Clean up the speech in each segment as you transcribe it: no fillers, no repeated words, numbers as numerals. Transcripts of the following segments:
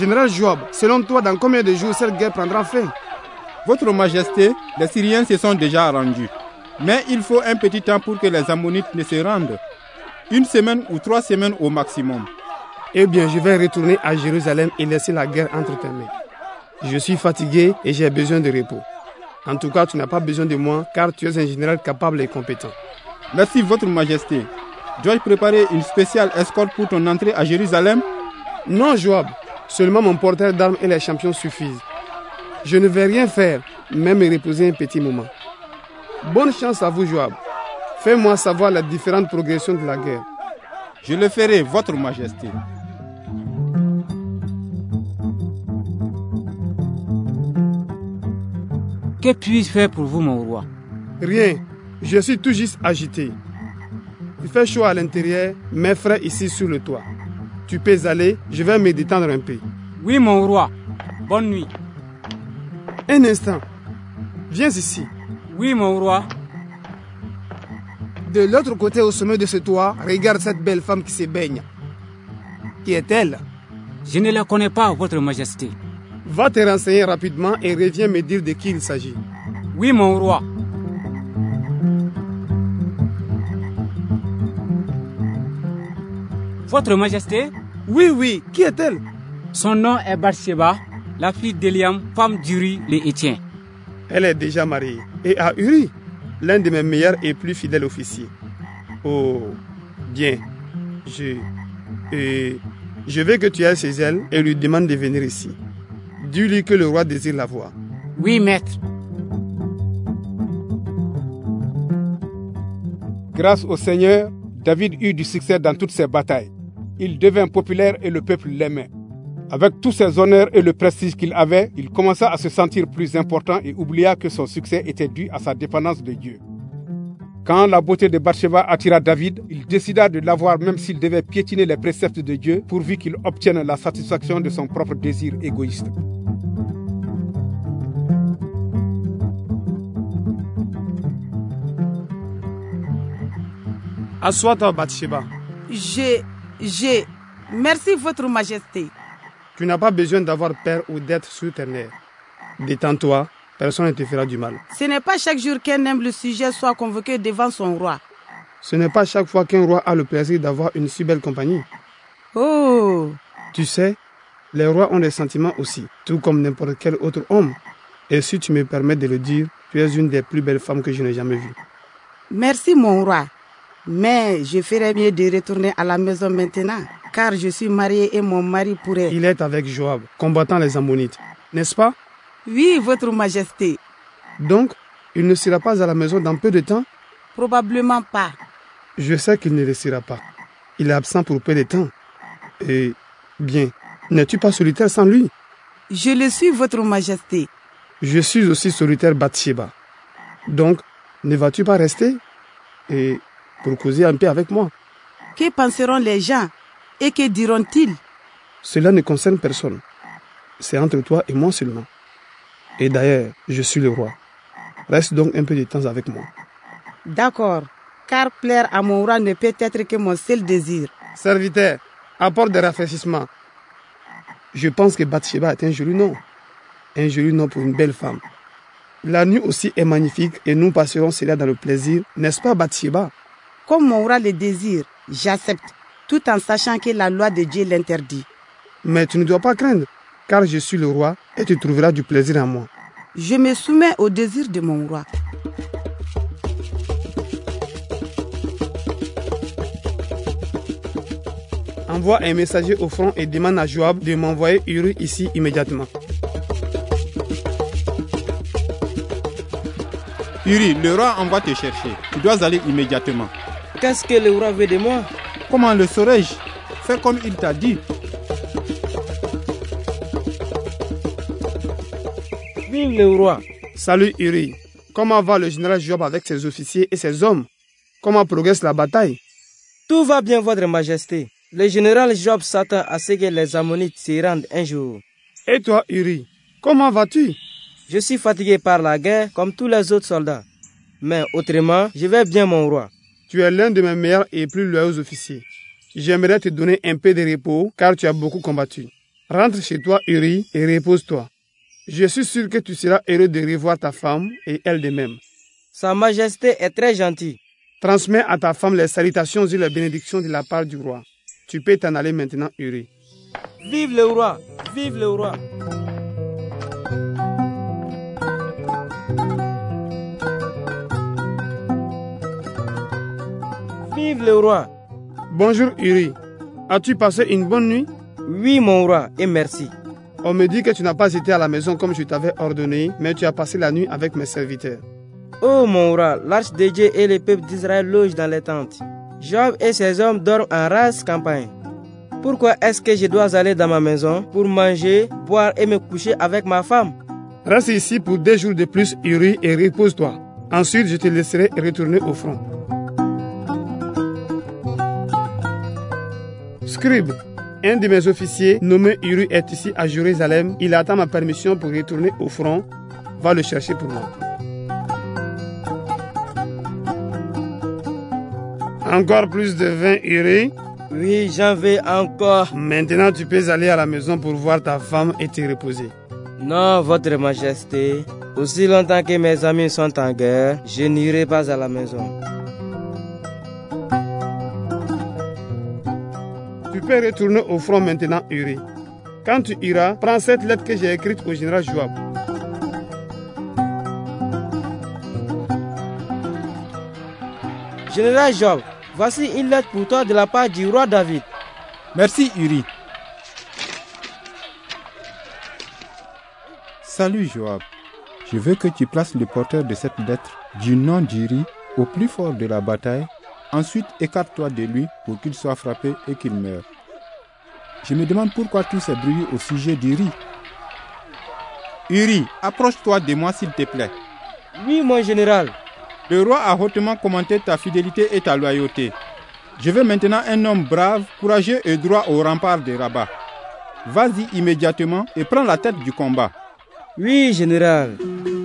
Général Joab, selon toi, dans combien de jours cette guerre prendra fin? Votre Majesté, les Syriens se sont déjà rendus. Mais il faut un petit temps pour que les Ammonites ne se rendent. 1 semaine ou 3 semaines au maximum. Eh bien, je vais retourner à Jérusalem et laisser la guerre entre tes mains. Je suis fatigué et j'ai besoin de repos. En tout cas, tu n'as pas besoin de moi car tu es un général capable et compétent. Merci, Votre Majesté. Dois-je préparer une spéciale escorte pour ton entrée à Jérusalem? Non, Joab. Seulement mon porteur d'armes et les champions suffisent. Je ne vais rien faire, même me reposer un petit moment. Bonne chance à vous, Joab. Fais-moi savoir la différente progression de la guerre. Je le ferai, Votre Majesté. Que puis-je faire pour vous, mon roi? Rien. Je suis tout juste agité. Il fait chaud à l'intérieur, mais frais ici sur le toit. Tu peux aller, je vais me détendre un peu. Oui, mon roi. Bonne nuit. Un instant. Viens ici. Oui, mon roi. De l'autre côté, au sommet de ce toit, regarde cette belle femme qui se baigne. Qui est-elle? Je ne la connais pas, Votre Majesté. Va te renseigner rapidement et reviens me dire de qui il s'agit. Oui, mon roi. Votre Majesté? Oui, qui est-elle? Son nom est Bathsheba, la fille d'Eliam, femme d'Uri les Hétiens. Elle est déjà mariée. Et à Uri, l'un de mes meilleurs et plus fidèles officiers. Oh, bien. Je veux que tu ailles chez elle et lui demande de venir ici. Dis-lui que le roi désire la voir. Oui, maître. Grâce au Seigneur, David eut du succès dans toutes ses batailles. Il devint populaire et le peuple l'aimait. Avec tous ses honneurs et le prestige qu'il avait, il commença à se sentir plus important et oublia que son succès était dû à sa dépendance de Dieu. Quand la beauté de Bathsheba attira David, il décida de l'avoir même s'il devait piétiner les préceptes de Dieu pourvu qu'il obtienne la satisfaction de son propre désir égoïste. Assois-toi, Bathsheba. Merci, Votre Majesté. Tu n'as pas besoin d'avoir peur ou d'être sur tes nerfs. Détends-toi, personne ne te fera du mal. Ce n'est pas chaque jour qu'un humble sujet soit convoqué devant son roi. Ce n'est pas chaque fois qu'un roi a le plaisir d'avoir une si belle compagnie. Oh! Tu sais, les rois ont des sentiments aussi, tout comme n'importe quel autre homme. Et si tu me permets de le dire, tu es une des plus belles femmes que je n'ai jamais vues. Merci, mon roi. Mais je ferais mieux de retourner à la maison maintenant, car je suis mariée et mon mari pourrait... Il est avec Joab, combattant les Ammonites, n'est-ce pas? Oui, Votre Majesté. Donc, il ne sera pas à la maison dans peu de temps? Probablement pas. Je sais qu'il ne le sera pas. Il est absent pour peu de temps. Et, bien, n'es-tu pas solitaire sans lui? Je le suis, Votre Majesté. Je suis aussi solitaire, Bathsheba. Donc, ne vas-tu pas rester? Et pour causer un peu avec moi. Que penseront les gens? Et que diront-ils? Cela ne concerne personne. C'est entre toi et moi seulement. Et d'ailleurs, je suis le roi. Reste donc un peu de temps avec moi. D'accord, car plaire à mon roi ne peut être que mon seul désir. Serviteur, apporte des rafraîchissements. Je pense que Bathsheba est un joli nom. Un joli nom pour une belle femme. La nuit aussi est magnifique et nous passerons cela dans le plaisir, n'est-ce pas, Bathsheba? Comme mon roi le désire, j'accepte, tout en sachant que la loi de Dieu l'interdit. Mais tu ne dois pas craindre, car je suis le roi et tu trouveras du plaisir en moi. Je me soumets au désir de mon roi. Envoie un messager au front et demande à Joab de m'envoyer Uri ici immédiatement. Uri, le roi envoie te chercher. Tu dois aller immédiatement. Qu'est-ce que le roi veut de moi? Comment le saurais-je? Fais comme il t'a dit. Vive le roi. Salut Uri. Comment va le général Joab avec ses officiers et ses hommes? Comment progresse la bataille? Tout va bien, Votre Majesté. Le général Joab s'attend à ce que les Ammonites s'y rendent un jour. Et toi, Uri, comment vas-tu? Je suis fatigué par la guerre comme tous les autres soldats. Mais autrement, je vais bien, mon roi. Tu es l'un de mes meilleurs et plus loyaux officiers. J'aimerais te donner un peu de repos car tu as beaucoup combattu. Rentre chez toi, Uri, et repose-toi. Je suis sûr que tu seras heureux de revoir ta femme et elle de même. Sa Majesté est très gentille. Transmets à ta femme les salutations et les bénédictions de la part du roi. Tu peux t'en aller maintenant, Uri. Vive le roi! Vive le roi! Vive le roi! Bonjour, Uri. As-tu passé une bonne nuit? Oui, mon roi, et merci. On me dit que tu n'as pas été à la maison comme je t'avais ordonné, mais tu as passé la nuit avec mes serviteurs. Oh mon roi, l'arche de Dieu et le peuple d'Israël logent dans les tentes. Joab et ses hommes dorment en rase campagne. Pourquoi est-ce que je dois aller dans ma maison pour manger, boire et me coucher avec ma femme? Reste ici pour 2 jours de plus, Uri, et repose-toi. Ensuite, je te laisserai retourner au front. Scribe, un de mes officiers nommé Uri est ici à Jérusalem. Il attend ma permission pour retourner au front. Va le chercher pour moi. Encore plus de vin, Uri? Oui, j'en veux encore. Maintenant, tu peux aller à la maison pour voir ta femme et te reposer. Non, votre majesté. Aussi longtemps que mes amis sont en guerre, je n'irai pas à la maison. Tu peux retourner au front maintenant, Uri. Quand tu iras, prends cette lettre que j'ai écrite au général Joab. Général Joab, voici une lettre pour toi de la part du roi David. Merci, Uri. Salut, Joab. Je veux que tu places le porteur de cette lettre du nom d'Uri au plus fort de la bataille. Ensuite, écarte-toi de lui pour qu'il soit frappé et qu'il meure. Je me demande pourquoi tout s'est brouillé au sujet d'Uri. Uri, approche-toi de moi s'il te plaît. Oui, mon général. Le roi a hautement commenté ta fidélité et ta loyauté. Je veux maintenant un homme brave, courageux et droit au rempart de Rabat. Vas-y immédiatement et prends la tête du combat. Oui, général.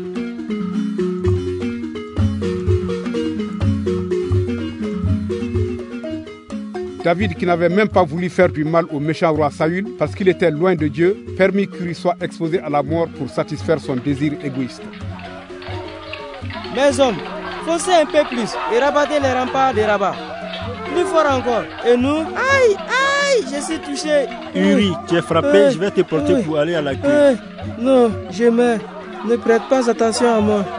David, qui n'avait même pas voulu faire du mal au méchant roi Saül parce qu'il était loin de Dieu, permit qu'il soit exposé à la mort pour satisfaire son désir égoïste. Mes hommes, foncez un peu plus et rabattez les remparts de Rabat. Plus fort encore. Et nous, aïe, aïe, je suis touché. Uri, tu es frappé, je vais te porter pour aller à la queue. Non, je meurs. Ne prête pas attention à moi.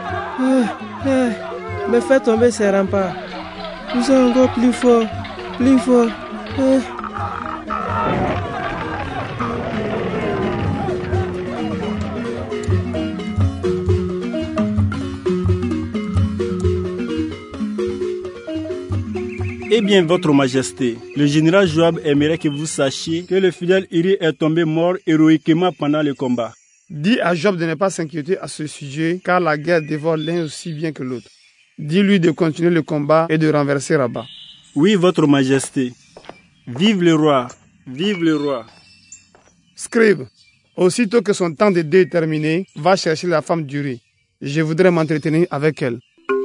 Me fais tomber ces remparts. Nous sommes encore plus forts. Plus fort. Eh bien, votre majesté, le général Joab aimerait que vous sachiez que le fidèle Uri est tombé mort héroïquement pendant le combat. Dis à Joab de ne pas s'inquiéter à ce sujet, car la guerre dévore l'un aussi bien que l'autre. Dis-lui de continuer le combat et de renverser Rabat. Oui, votre majesté. Vive le roi, vive le roi. Scribe, aussitôt que son temps de deuil est terminé, va chercher la femme d'Uri. Je voudrais m'entretenir avec elle.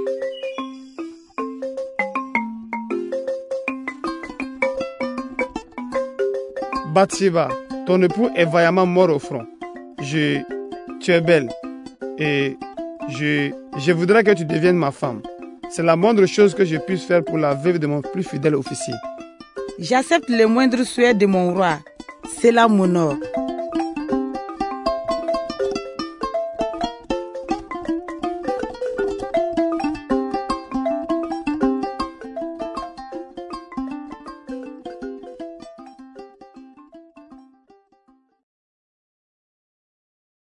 Bathsheba, ton époux est vaillamment mort au front. Tu es belle et je voudrais que tu deviennes ma femme. C'est la moindre chose que je puisse faire pour la veuve de mon plus fidèle officier. J'accepte le moindre souhait de mon roi. C'est là mon or.